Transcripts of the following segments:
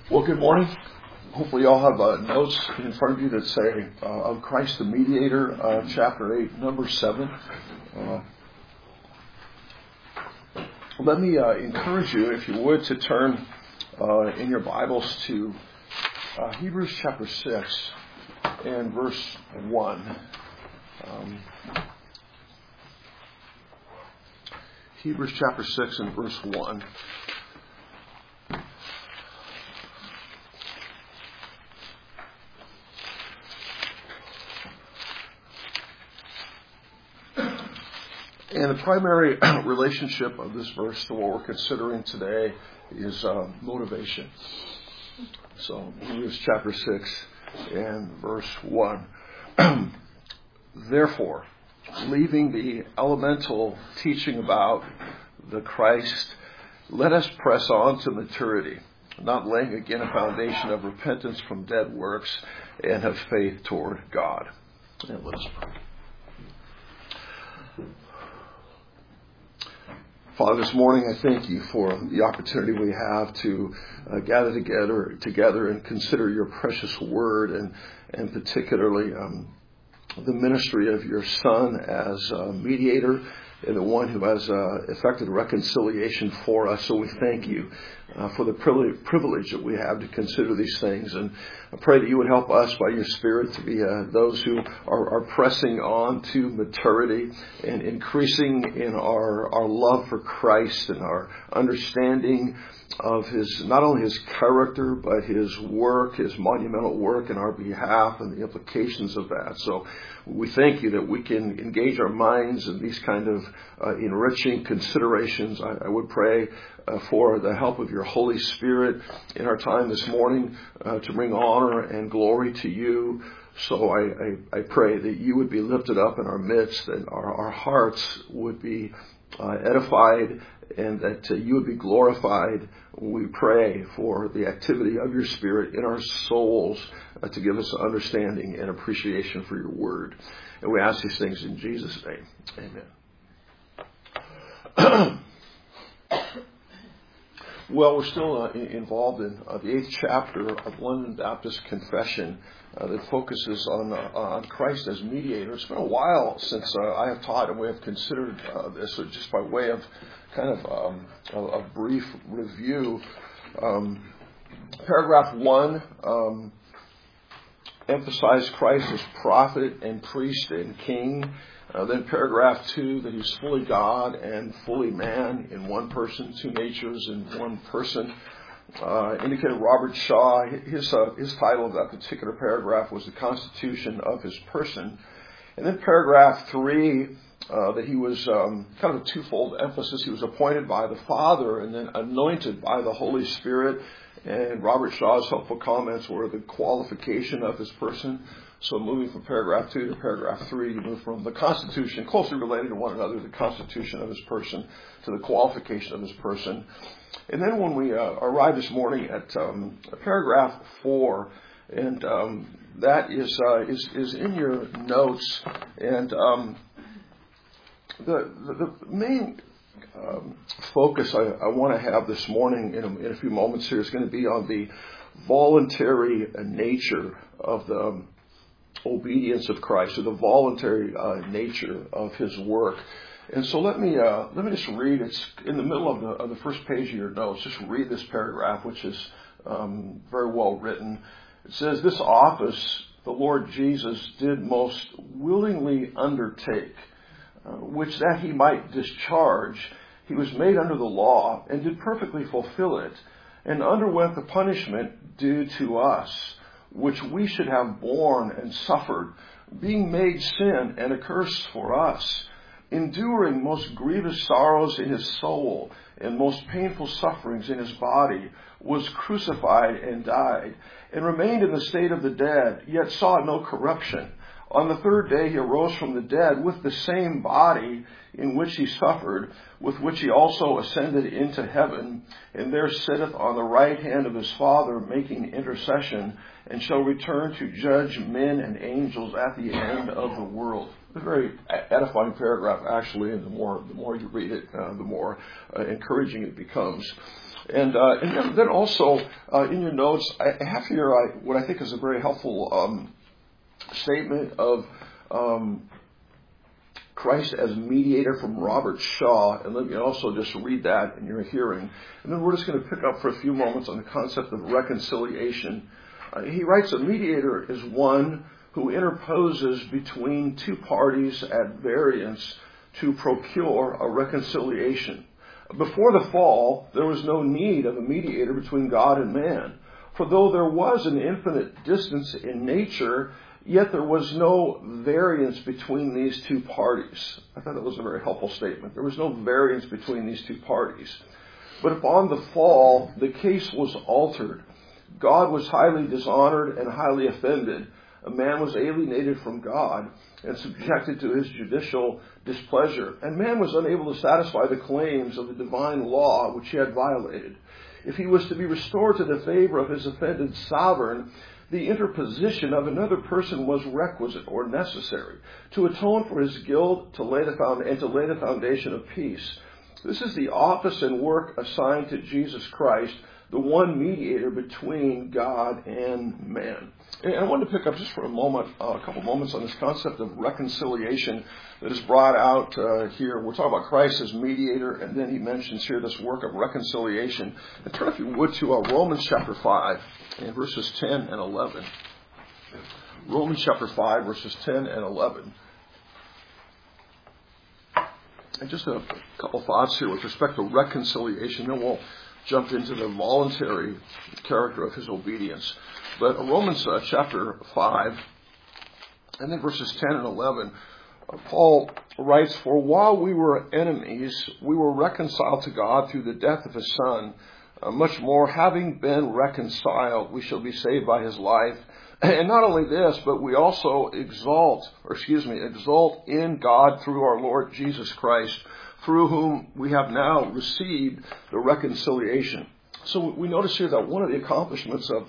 Well, good morning. Hopefully you all have notes in front of you that say of Christ the Mediator, chapter 8, number 7. Let me encourage you, if you would, to turn in your Bibles to Hebrews chapter 6 and verse 1. Hebrews chapter 6 and verse 1. And the primary relationship of this verse to what we're considering today is motivation. So, Hebrews chapter 6 and verse 1. Therefore, leaving the elemental teaching about the Christ, let us press on to maturity, not laying again a foundation of repentance from dead works and of faith toward God. And let us pray. Father, this morning I thank you for the opportunity we have to gather together and consider your precious word and particularly the ministry of your Son as a mediator and the one who has effected reconciliation for us. So we thank you for the privilege that we have to consider these things. And I pray that you would help us by your Spirit to be those who are pressing on to maturity and increasing in our love for Christ and our understanding of his, not only his character, but his work, his monumental work in our behalf and the implications of that. So we thank you that we can engage our minds in these kind of enriching considerations. I would pray for the help of your Holy Spirit in our time this morning to bring honor and glory to you. So I pray that you would be lifted up in our midst and our hearts would be edified and that you would be glorified. We pray for the activity of your Spirit in our souls to give us understanding and appreciation for your word. And we ask these things in Jesus' name. Amen. Well, we're still involved in the 8th chapter of London Baptist Confession that focuses on Christ as mediator. It's been a while since I have taught and we have considered this, so just by way of kind of a brief review. Paragraph 1 emphasized Christ as prophet and priest and king. Then paragraph 2, that he's fully God and fully man in one person, two natures in one person. Indicated Robert Shaw, his title of that particular paragraph was The Constitution of His Person. And then paragraph 3, that he was kind of a twofold emphasis. He was appointed by the Father and then anointed by the Holy Spirit. And Robert Shaw's helpful comments were the qualification of his person. So moving from paragraph 2 to paragraph 3, you move from the Constitution, closely related to one another, the Constitution of his person, to the qualification of his person. And then when we arrived this morning at paragraph 4, and that is in your notes, and the main focus I want to have this morning in a few moments here is going to be on the voluntary nature of the obedience of Christ, or the voluntary nature of his work. And so let me just read. It's in the middle of the first page of your notes. Just read this paragraph, which is very well written. It says, "This office the Lord Jesus did most willingly undertake, which that he might discharge, he was made under the law and did perfectly fulfill it, and underwent the punishment due to us, which we should have borne and suffered, being made sin and a curse for us, enduring most grievous sorrows in his soul and most painful sufferings in his body, was crucified and died, and remained in the state of the dead, yet saw no corruption. On the third day he arose from the dead with the same body in which he suffered, with which he also ascended into heaven, and there sitteth on the right hand of his Father, making intercession, and shall return to judge men and angels at the end of the world." A very edifying paragraph, actually, and the more you read it, the more encouraging it becomes. And then also in your notes, I have here what I think is a very helpful statement of Christ as mediator from Robert Shaw, and let me also just read that in your hearing. And then we're just going to pick up for a few moments on the concept of reconciliation. He writes, a mediator is one who interposes between two parties at variance to procure a reconciliation. Before the fall, there was no need of a mediator between God and man. For though there was an infinite distance in nature, yet there was no variance between these two parties. I thought that was a very helpful statement. There was no variance between these two parties. But upon the fall, the case was altered. God was highly dishonored and highly offended. A man was alienated from God and subjected to his judicial displeasure. And man was unable to satisfy the claims of the divine law which he had violated. If he was to be restored to the favor of his offended sovereign, the interposition of another person was requisite or necessary to atone for his guilt, to lay the foundation of peace. This is the office and work assigned to Jesus Christ, the one mediator between God and man. And I wanted to pick up just for a couple moments on this concept of reconciliation that is brought out here. We're talking about Christ as mediator, and then he mentions here this work of reconciliation. And turn, if you would, to Romans chapter 5, and verses 10 and 11. Romans chapter 5, verses 10 and 11. And just a couple thoughts here with respect to reconciliation, then we'll jump into the voluntary character of his obedience. But Romans chapter 5, and then verses 10 and 11, Paul writes, "For while we were enemies, we were reconciled to God through the death of his Son. Much more, having been reconciled, we shall be saved by his life. And not only this, but we also exult in God through our Lord Jesus Christ, through whom we have now received the reconciliation." So we notice here that one of the accomplishments of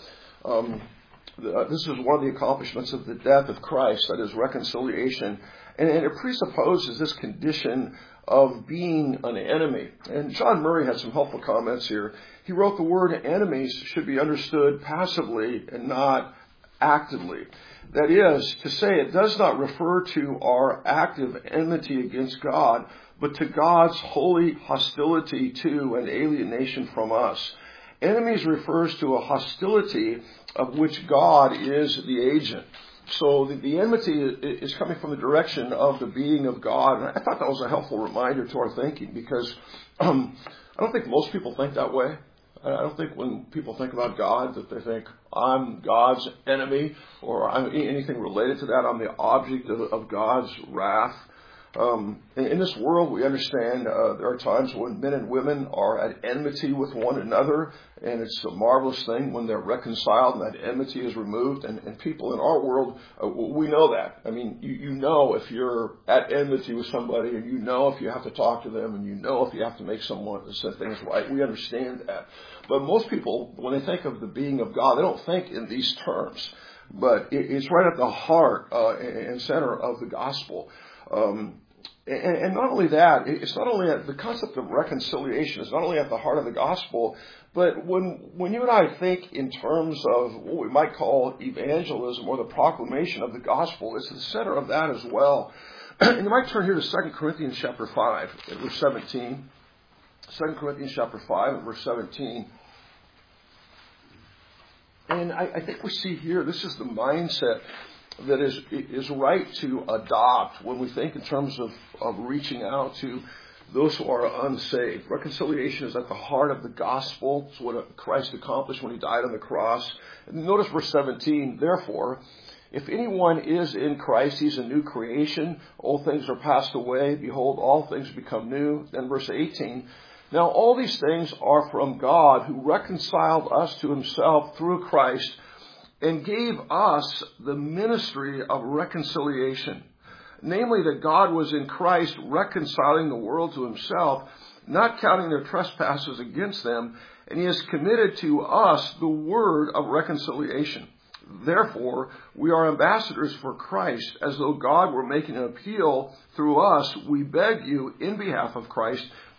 this is one of the accomplishments of the death of Christ, that is reconciliation. And it presupposes this condition of being an enemy. And John Murray had some helpful comments here. He wrote, the word enemies should be understood passively and not actively. That is to say, it does not refer to our active enmity against God, but to God's holy hostility to and alienation from us. Enemies refers to a hostility of which God is the agent. So the enmity is coming from the direction of the being of God. And I thought that was a helpful reminder to our thinking, because I don't think most people think that way. I don't think when people think about God that they think, I'm God's enemy, or I'm anything related to that. I'm the object of God's wrath. In this world, we understand there are times when men and women are at enmity with one another, and it's a marvelous thing when they're reconciled and that enmity is removed. And people in our world, we know that. I mean, you know if you're at enmity with somebody, and you know if you have to talk to them, and you know if you have to make someone set things right. We understand that. But most people, when they think of the being of God, they don't think in these terms. But it's right at the heart and center of the gospel. And not only that, it's not only the concept of reconciliation is not only at the heart of the gospel, but when you and I think in terms of what we might call evangelism or the proclamation of the gospel, it's the center of that as well. And you might turn here to 2 Corinthians chapter 5, verse 17. 2 Corinthians chapter 5, verse 17. And I think we see here, this is the mindset that is right to adopt when we think in terms of reaching out to those who are unsaved. Reconciliation is at the heart of the gospel. It's what Christ accomplished when he died on the cross. And notice verse 17, therefore, if anyone is in Christ, he's a new creation. Old things are passed away. Behold, all things become new. Then verse 18, now all these things are from God, who reconciled us to himself through Christ, and gave us the ministry of reconciliation. Namely, that God was in Christ reconciling the world to himself, not counting their trespasses against them, and he has committed to us the word of reconciliation. Therefore, we are ambassadors for Christ, as though God were making an appeal through us. We beg you, in behalf of Christ,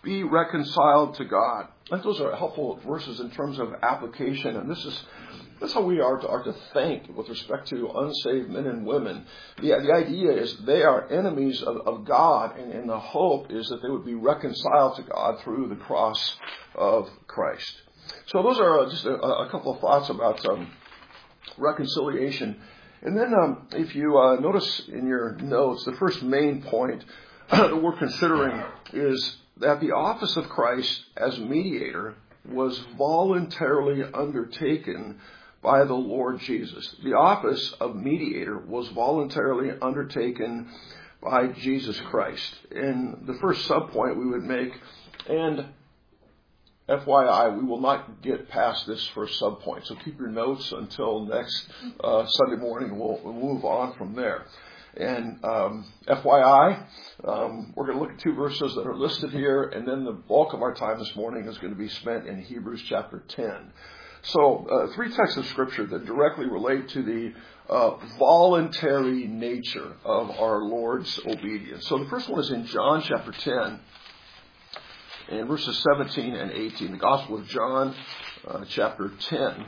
be reconciled to God. I think those are helpful verses in terms of application, and that's how we are to think with respect to unsaved men and women. The idea is they are enemies of God, and the hope is that they would be reconciled to God through the cross of Christ. So those are just a couple of thoughts about reconciliation. And then if you notice in your notes, the first main point that we're considering is that the office of Christ as mediator was voluntarily undertaken by the Lord Jesus. The office of mediator was voluntarily undertaken by Jesus Christ. And the first subpoint we would make, and FYI, we will not get past this first subpoint, so keep your notes until next Sunday morning. We'll move on from there. And FYI, we're going to look at two verses that are listed here, and then the bulk of our time this morning is going to be spent in Hebrews chapter 10. So, three texts of Scripture that directly relate to the voluntary nature of our Lord's obedience. So the first one is in John chapter 10, and verses 17 and 18. The Gospel of John, chapter 10.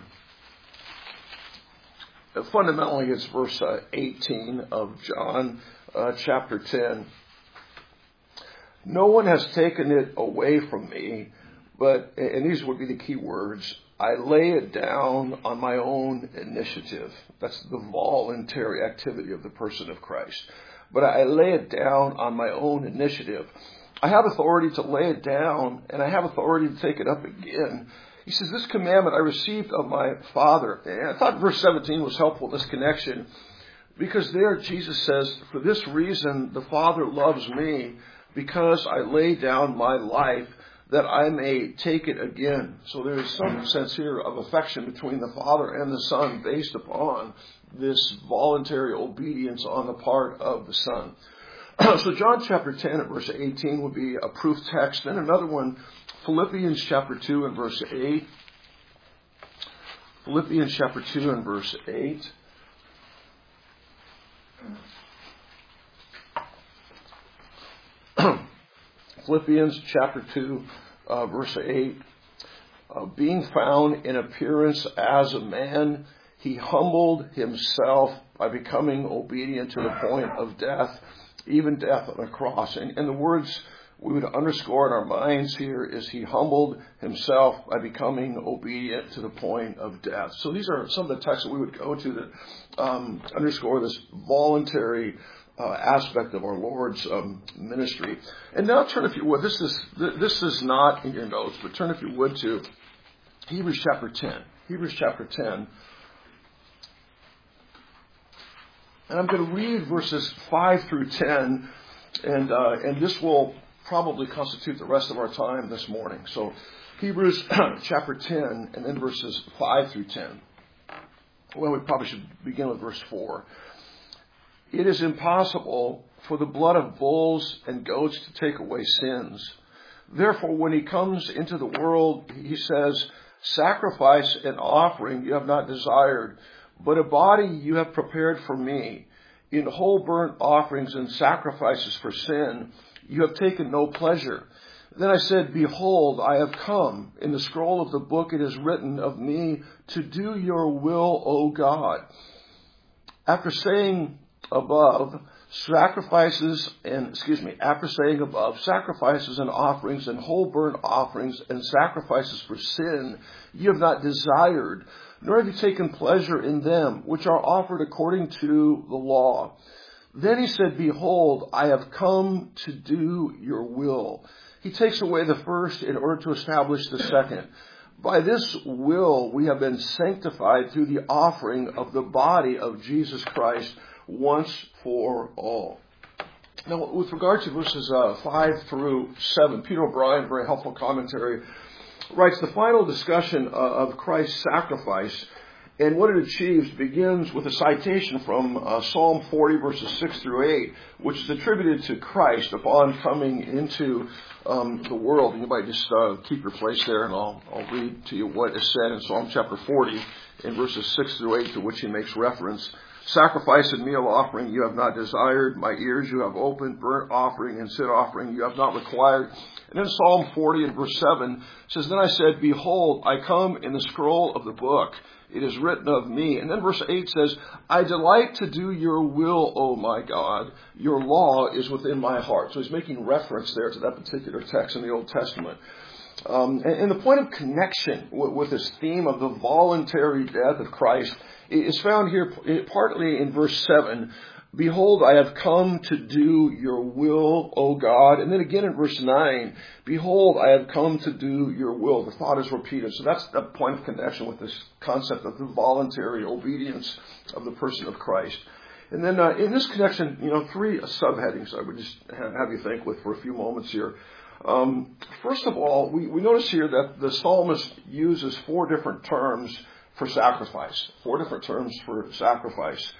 Fundamentally, it's verse 18 of John chapter 10. No one has taken it away from me, but, and these would be the key words, I lay it down on my own initiative. That's the voluntary activity of the person of Christ. But I lay it down on my own initiative. I have authority to lay it down, and I have authority to take it up again. He says, this commandment I received of my Father. And I thought verse 17 was helpful in this connection, because there Jesus says, for this reason the Father loves me, because I lay down my life that I may take it again. So there is some sense here of affection between the Father and the Son based upon this voluntary obedience on the part of the Son. So John chapter 10 at verse 18 would be a proof text. Then another one, Philippians chapter 2 and verse 8. Philippians chapter 2 and verse 8. Philippians chapter 2, verse 8. Being found in appearance as a man, he humbled himself by becoming obedient to the point of death, even death on a cross. And the words we would underscore in our minds here is he humbled himself by becoming obedient to the point of death. So these are some of the texts that we would go to that underscore this voluntary aspect of our Lord's ministry. And now turn, if you would, this is not in your notes, but turn, if you would, to Hebrews chapter 10. Hebrews chapter 10. And I'm going to read verses 5 through 10, and this will probably constitute the rest of our time this morning. So Hebrews chapter 10, and then verses 5 through 10. Well, we probably should begin with verse 4. It is impossible for the blood of bulls and goats to take away sins. Therefore, when he comes into the world, he says, sacrifice and offering you have not desired, but a body you have prepared for me. In whole burnt offerings and sacrifices for sin, you have taken no pleasure. Then I said, behold, I have come. In the scroll of the book it is written of me to do your will, O God. After saying above, sacrifices and offerings and whole burnt offerings and sacrifices for sin, you have not desired, nor have you taken pleasure in them, which are offered according to the law. Then he said, behold, I have come to do your will. He takes away the first in order to establish the second. By this will we have been sanctified through the offering of the body of Jesus Christ once for all. Now, with regard to verses 5 through 7, Peter O'Brien, very helpful commentary, writes the final discussion of Christ's sacrifice and what it achieves begins with a citation from Psalm 40, verses 6 through 8, which is attributed to Christ upon coming into the world. And you might just keep your place there, and I'll read to you what is said in Psalm chapter 40 in verses 6 through 8, to which he makes reference. Sacrifice and meal offering you have not desired. My ears you have opened. Burnt offering and sin offering you have not required. And then Psalm 40 and verse 7 says, Then I said, Behold, I come in the scroll of the book. It is written of me. And then verse 8 says, I delight to do your will, O my God. Your law is within my heart. So he's making reference there to that particular text in the Old Testament. And the point of connection with this theme of the voluntary death of Christ is found here partly in verse 7. Behold, I have come to do your will, O God. And then again in verse 9, Behold, I have come to do your will. The thought is repeated. So that's the point of connection with this concept of the voluntary obedience of the person of Christ. And then in this connection, three subheadings I would just have you think with for a few moments here. First of all, we notice here that the psalmist uses four different terms for sacrifice. Four different terms for sacrifice.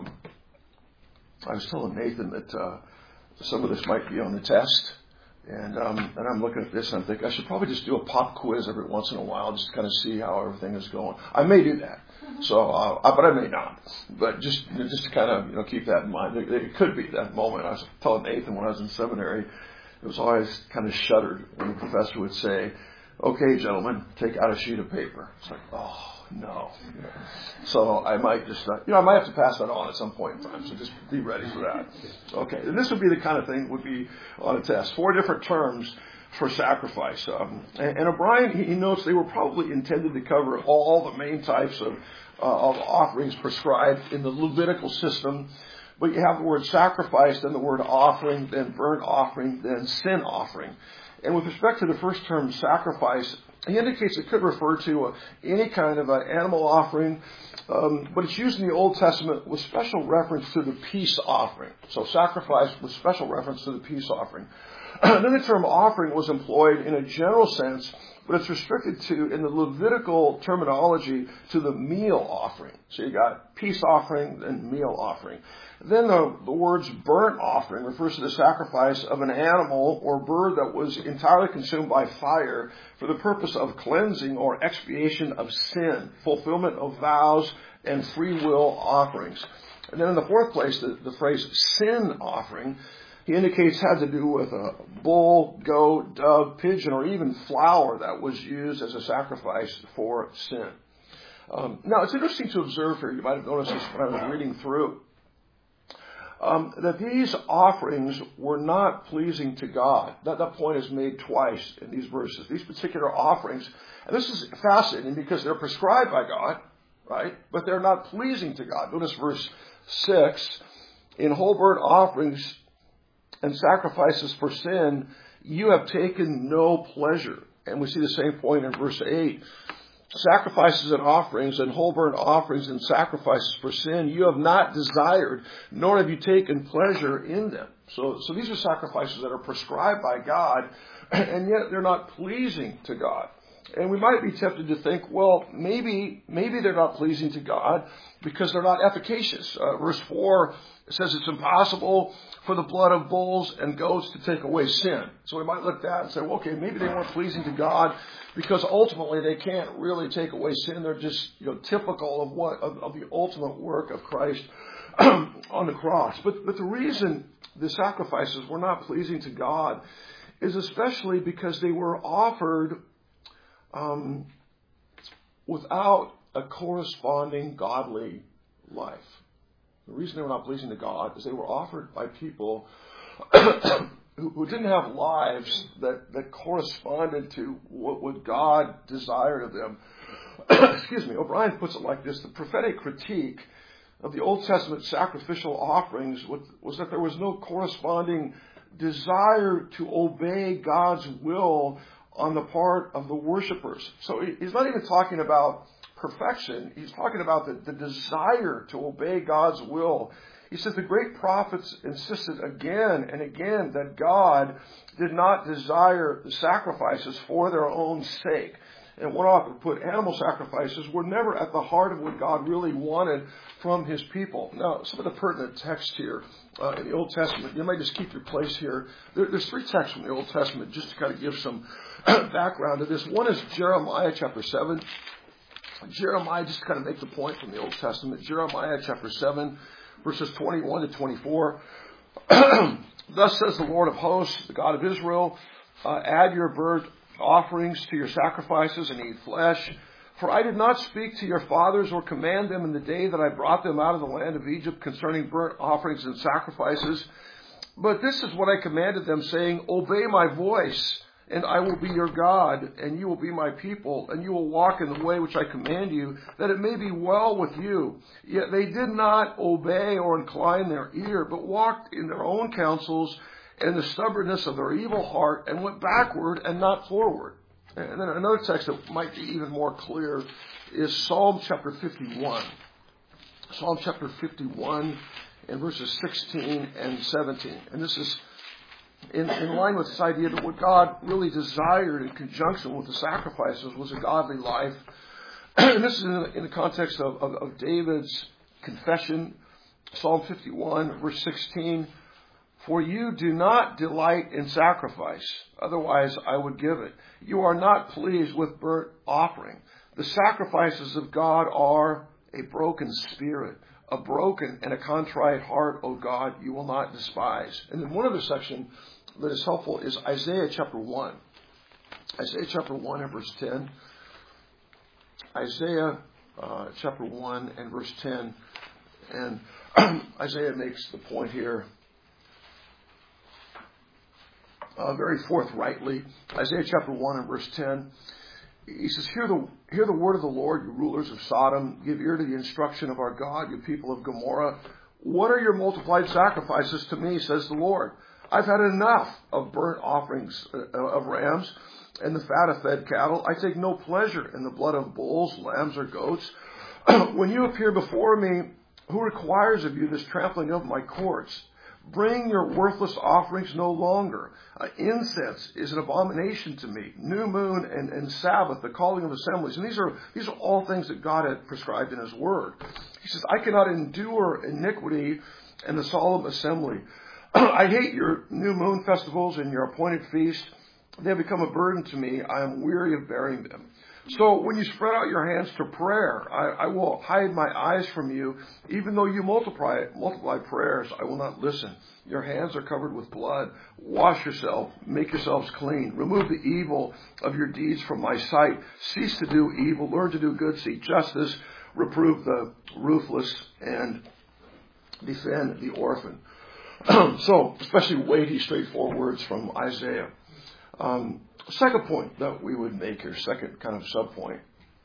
I was telling Nathan that some of this might be on the test, and I'm looking at this and I'm thinking I should probably just do a pop quiz every once in a while just to kind of see how everything is going. I may do that, but I may not. But just to kind of keep that in mind. It could be that moment. I was telling Nathan when I was in seminary, it was always kind of shuddered when the professor would say, "Okay, gentlemen, take out a sheet of paper." It's like, oh. No. So I might just, I might have to pass that on at some point in time. So just be ready for that. Okay. And this would be the kind of thing would be on a test. Four different terms for sacrifice. And O'Brien, he notes they were probably intended to cover all the main types of offerings prescribed in the Levitical system. But you have the word sacrifice, then the word offering, then burnt offering, then sin offering. And with respect to the first term, sacrifice, he indicates it could refer to any kind of animal offering, but it's used in the Old Testament with special reference to the peace offering. So sacrifice with special reference to the peace offering. Then the term offering was employed in a general sense, but it's restricted to, in the Levitical terminology, to the meal offering. So you got peace offering and meal offering. Then the words burnt offering refers to the sacrifice of an animal or bird that was entirely consumed by fire for the purpose of cleansing or expiation of sin, fulfillment of vows, and free will offerings. And then in the fourth place, the phrase sin offering, he indicates had to do with a bull, goat, dove, pigeon, or even flour that was used as a sacrifice for sin. Now, it's interesting to observe here, you might have noticed this when I was reading through, that these offerings were not pleasing to God. That point is made twice in these verses. These particular offerings, and this is fascinating because they're prescribed by God, right? But they're not pleasing to God. Notice verse 6, in whole burnt offerings and sacrifices for sin, you have taken no pleasure. And we see the same point in verse 8. Sacrifices and offerings and whole burnt offerings and sacrifices for sin, you have not desired, nor have you taken pleasure in them. So these are sacrifices that are prescribed by God, and yet they're not pleasing to God. And we might be tempted to think, well, maybe they're not pleasing to God because they're not efficacious. Verse 4 says it's impossible for the blood of bulls and goats to take away sin. So we might look at that and say, well, okay, maybe they weren't pleasing to God because ultimately they can't really take away sin. They're just typical of the ultimate work of Christ on the cross. But the reason the sacrifices were not pleasing to God is especially because they were offered without a corresponding godly life. The reason they were not pleasing to God is they were offered by people who didn't have lives that corresponded to what God desired of them. Excuse me. O'Brien puts it like this. The prophetic critique of the Old Testament sacrificial offerings was that there was no corresponding desire to obey God's will on the part of the worshipers. So he's not even talking about perfection. He's talking about the desire to obey God's will. He says the great prophets insisted again and again that God did not desire the sacrifices for their own sake. And one author put, animal sacrifices were never at the heart of what God really wanted from his people. Now, some of the pertinent texts here in the Old Testament, you might just keep your place here. There's three texts from the Old Testament just to kind of give some background to this. One is Jeremiah chapter 7. Jeremiah, just to kind of make the point from the Old Testament, Jeremiah chapter 7, verses 21 to 24. Thus says the Lord of hosts, the God of Israel, add your burnt offerings to your sacrifices and eat flesh. For I did not speak to your fathers or command them in the day that I brought them out of the land of Egypt concerning burnt offerings and sacrifices. But this is what I commanded them, saying, obey my voice, and I will be your God, and you will be my people, and you will walk in the way which I command you, that it may be well with you. Yet they did not obey or incline their ear, but walked in their own counsels and the stubbornness of their evil heart, and went backward and not forward. And then another text that might be even more clear is Psalm chapter 51. Psalm chapter 51 and verses 16 and 17. And this is in line with this idea that what God really desired in conjunction with the sacrifices was a godly life. And this is in the context of David's confession. Psalm 51, verse 16. For you do not delight in sacrifice, otherwise I would give it. You are not pleased with burnt offering. The sacrifices of God are a broken spirit, a broken and a contrite heart, O God, you will not despise. And then one other section that is helpful is Isaiah chapter 1. Isaiah chapter 1 and verse 10. Isaiah chapter 1 and verse 10. And Isaiah makes the point here very forthrightly. Isaiah chapter 1 and verse 10. He says, hear the word of the Lord, you rulers of Sodom. Give ear to the instruction of our God, you people of Gomorrah. What are your multiplied sacrifices to me, says the Lord? I've had enough of burnt offerings of rams and the fat of fed cattle. I take no pleasure in the blood of bulls, lambs, or goats. When you appear before me, who requires of you this trampling of my courts? Bring your worthless offerings no longer. Incense is an abomination to me. New moon and Sabbath, the calling of assemblies. And these are all things that God had prescribed in His Word. He says, I cannot endure iniquity and the solemn assembly. I hate your new moon festivals and your appointed feast. They have become a burden to me. I am weary of bearing them. So when you spread out your hands to prayer, I will hide my eyes from you. Even though you multiply prayers, I will not listen. Your hands are covered with blood. Wash yourself. Make yourselves clean. Remove the evil of your deeds from my sight. Cease to do evil. Learn to do good. Seek justice. Reprove the ruthless and defend the orphan. So, especially weighty, straightforward words from Isaiah. Second point that we would make here, second kind of subpoint.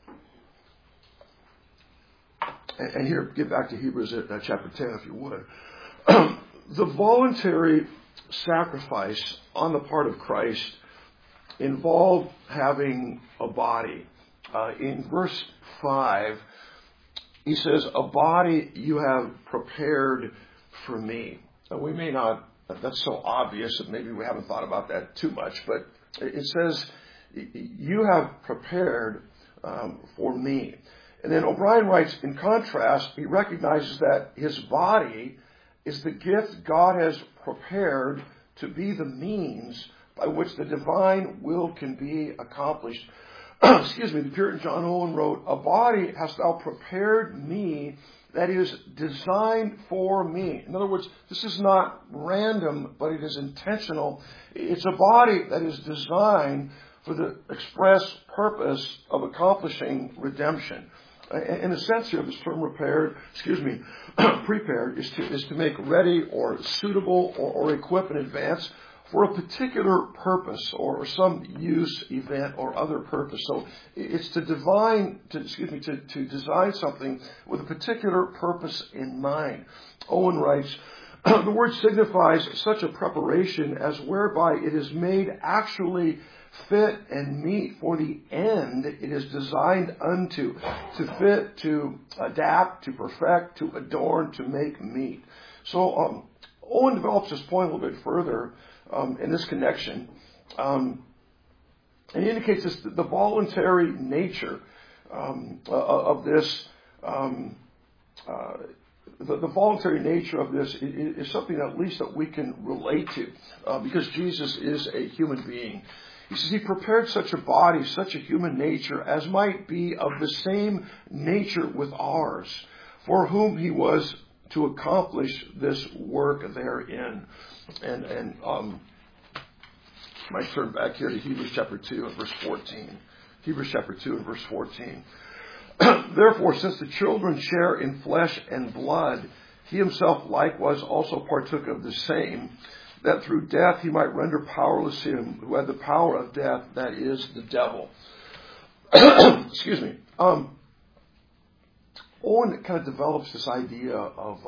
And here, get back to Hebrews chapter 10, if you would. The voluntary sacrifice on the part of Christ involved having a body. In verse 5, he says, a body you have prepared for me. Now, we may not, that's so obvious that maybe we haven't thought about that too much, but it says, you have prepared for me. And then O'Brien writes, in contrast, he recognizes that his body is the gift God has prepared to be the means by which the divine will can be accomplished. The Puritan John Owen wrote, a body hast thou prepared me that is designed for me. In other words, this is not random, but it is intentional. It's a body that is designed for the express purpose of accomplishing redemption. In the sense here of this term prepared is to make ready or suitable or equip in advance for a particular purpose or some use, event, or other purpose. So it's to design something with a particular purpose in mind. Owen writes, the word signifies such a preparation as whereby it is made actually fit and meet for the end it is designed unto, to fit, to adapt, to perfect, to adorn, to make meet. So Owen develops this point a little bit further in this connection. And he indicates the voluntary nature of this. The voluntary nature of this is something at least that we can relate to because Jesus is a human being. He says he prepared such a body, such a human nature, as might be of the same nature with ours, for whom he was to accomplish this work therein. And might turn back here to Hebrews chapter 2 and verse 14. Hebrews chapter 2 and verse 14. Therefore, since the children share in flesh and blood, he himself likewise also partook of the same, that through death he might render powerless him who had the power of death, that is, the devil. Excuse me. Owen kind of develops this idea of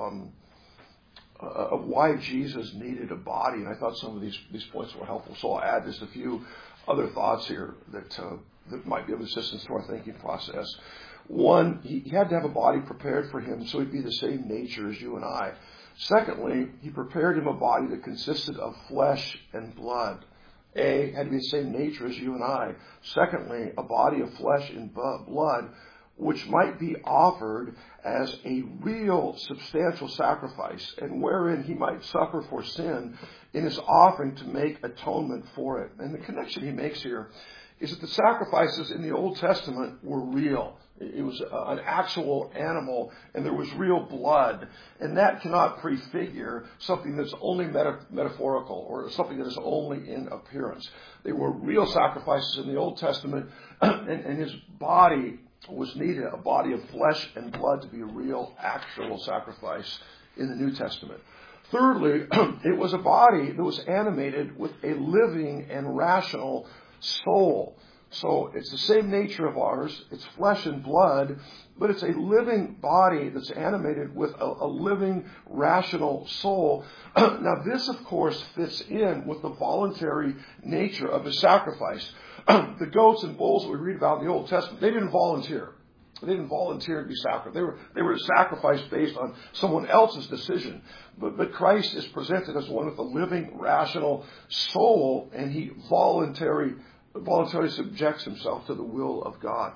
why Jesus needed a body, and I thought some of these points were helpful. So I'll add just a few other thoughts here that might be of assistance to our thinking process. One, he had to have a body prepared for him so he'd be the same nature as you and I. Secondly, he prepared him a body that consisted of flesh and blood. A, had to be the same nature as you and I. Secondly, a body of flesh and blood which might be offered as a real substantial sacrifice, and wherein he might suffer for sin in his offering to make atonement for it. And the connection he makes here is that the sacrifices in the Old Testament were real. It was an actual animal, and there was real blood. And that cannot prefigure something that's only metaphorical or something that is only in appearance. They were real sacrifices in the Old Testament, and his body was needed, a body of flesh and blood, to be a real, actual sacrifice in the New Testament. Thirdly, it was a body that was animated with a living and rational soul. So it's the same nature of ours. It's flesh and blood, but it's a living body that's animated with a living, rational soul. Now, this, of course, fits in with the voluntary nature of the sacrifice. The goats and bulls that we read about in the Old Testament, they didn't volunteer. They didn't volunteer to be sacrificed. They were sacrificed based on someone else's decision. But Christ is presented as one with a living, rational soul, and he voluntarily subjects himself to the will of God.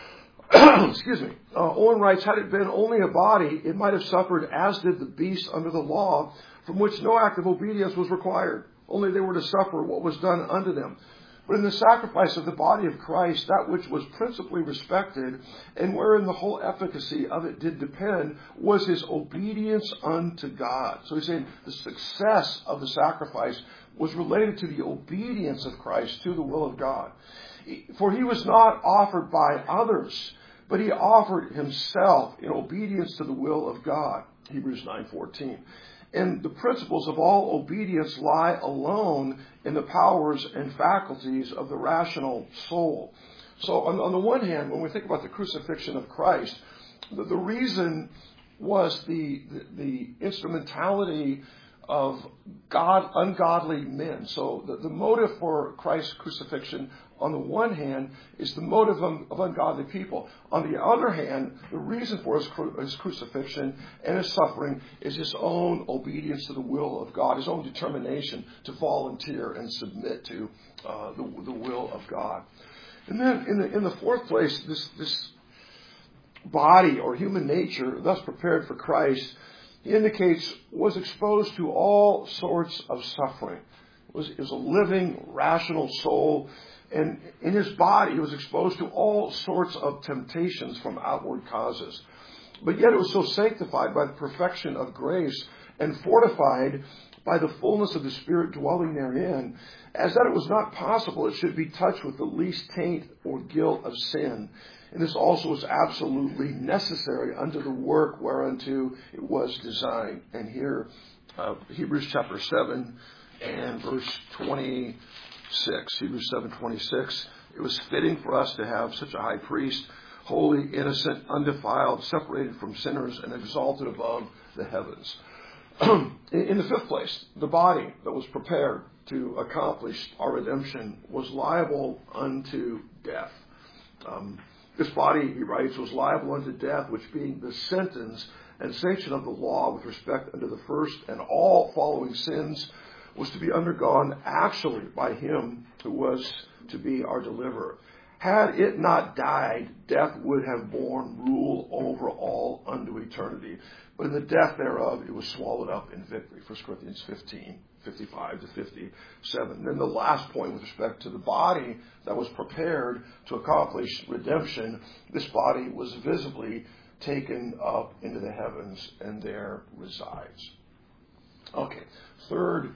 Excuse me. Owen writes, had it been only a body, it might have suffered as did the beasts under the law, from which no act of obedience was required. Only they were to suffer what was done unto them. But in the sacrifice of the body of Christ, that which was principally respected, and wherein the whole efficacy of it did depend, was his obedience unto God. So he's saying the success of the sacrifice was related to the obedience of Christ to the will of God. For he was not offered by others, but he offered himself in obedience to the will of God. Hebrews 9:14. And the principles of all obedience lie alone in the powers and faculties of the rational soul. So on the one hand, when we think about the crucifixion of Christ, the reason was the instrumentality of ungodly men. So the motive for Christ's crucifixion, on the one hand, is the motive of ungodly people. On the other hand, the reason for his crucifixion and his suffering is his own obedience to the will of God, his own determination to volunteer and submit to the will of God. And then in the fourth place, this body or human nature, thus prepared for Christ, he indicates was exposed to all sorts of suffering. It was a living, rational soul. And in his body, he was exposed to all sorts of temptations from outward causes. But yet it was so sanctified by the perfection of grace and fortified by the fullness of the Spirit dwelling therein, as that it was not possible it should be touched with the least taint or guilt of sin. And this also was absolutely necessary unto the work whereunto it was designed. And here, Hebrews chapter 7 and verse 26. Hebrews 7:26. It was fitting for us to have such a high priest, holy, innocent, undefiled, separated from sinners, and exalted above the heavens. In the fifth place, the body that was prepared to accomplish our redemption was liable unto death. This body, he writes, was liable unto death, which being the sentence and sanction of the law with respect unto the first and all following sins, was to be undergone actually by him who was to be our deliverer. Had it not died, death would have borne rule over all unto eternity. But in the death thereof, it was swallowed up in victory. 1 Corinthians 15. 55 to 57. Then the last point with respect to the body that was prepared to accomplish redemption, this body was visibly taken up into the heavens and there resides. Okay, third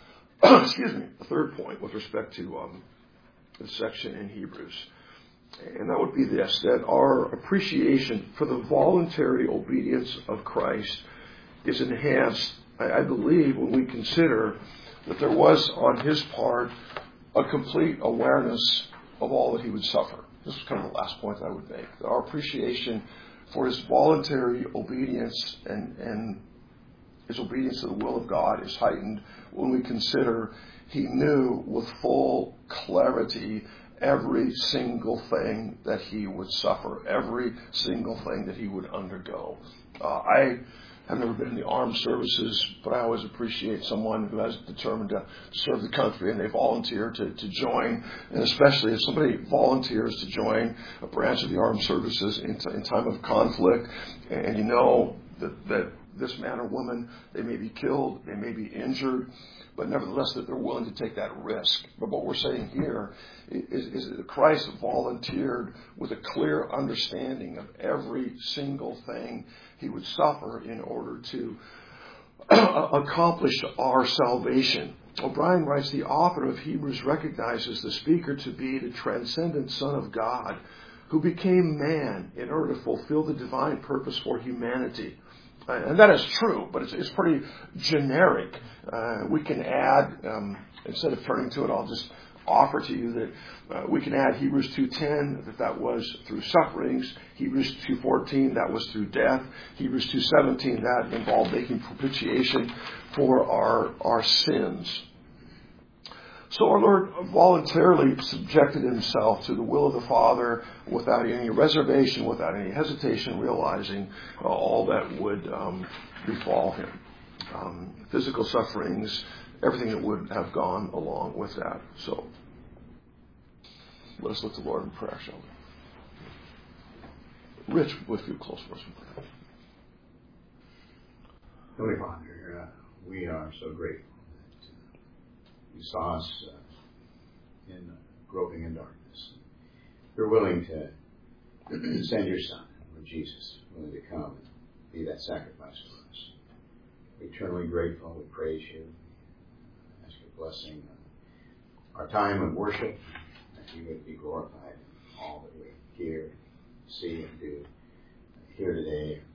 point with respect to the section in Hebrews. And that would be this, that our appreciation for the voluntary obedience of Christ is enhanced, I believe, when we consider that there was on his part a complete awareness of all that he would suffer. This is kind of the last point that I would make. That our appreciation for his voluntary obedience and his obedience to the will of God is heightened when we consider he knew with full clarity every single thing that he would suffer, every single thing that he would undergo. I have never been in the armed services, but I always appreciate someone who has determined to serve the country and they volunteer to join, and especially if somebody volunteers to join a branch of the armed services in time of conflict, and you know that this man or woman, they may be killed, they may be injured, but nevertheless that they're willing to take that risk. But what we're saying here is that Christ volunteered with a clear understanding of every single thing he would suffer in order to accomplish our salvation. O'Brien writes, the author of Hebrews recognizes the speaker to be the transcendent Son of God who became man in order to fulfill the divine purpose for humanity. And that is true, but it's pretty generic. We can add, instead of turning to it, I'll just offer to you that we can add Hebrews 2:10, that was through sufferings. Hebrews 2:14, that was through death. Hebrews 2:17, that involved making propitiation for our sins. So our Lord voluntarily subjected himself to the will of the Father without any reservation, without any hesitation, realizing all that would befall him. Physical sufferings, everything that would have gone along with that. So let us look to the Lord in prayer, shall we? Rich, with you close for us in prayer. Holy Father, we are so grateful that you saw us in groping in darkness. You're willing to send your Son, Lord Jesus, willing to come and be that sacrifice for us. We're eternally grateful. We praise you. Ask your blessing on our time of worship, that you would be glorified in all that we hear, see, and do here today.